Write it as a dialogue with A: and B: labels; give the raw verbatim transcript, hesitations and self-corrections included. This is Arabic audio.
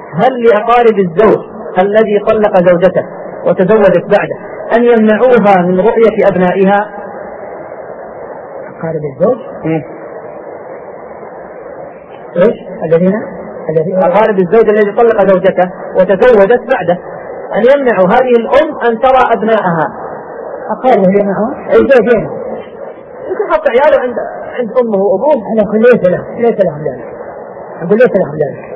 A: هل لأقارب الزوج الذي طلق زوجته وتزوجت بعده أن يمنعوها من رؤية أبنائها؟
B: أقارب الزوج
A: إيه؟
B: إيش الذين الذين
A: أقارب الزوج الذي طلق زوجته وتزوجت بعده أن يمنعوا هذه الأم أن ترى أبنائها.
B: أقارب يمنعون الزوجين،
A: يمكن حتى عياله عند عند أمه وأبوه.
B: أنا أقول ليس له ليس لهم ذلك، أقول ليس لهم ذلك.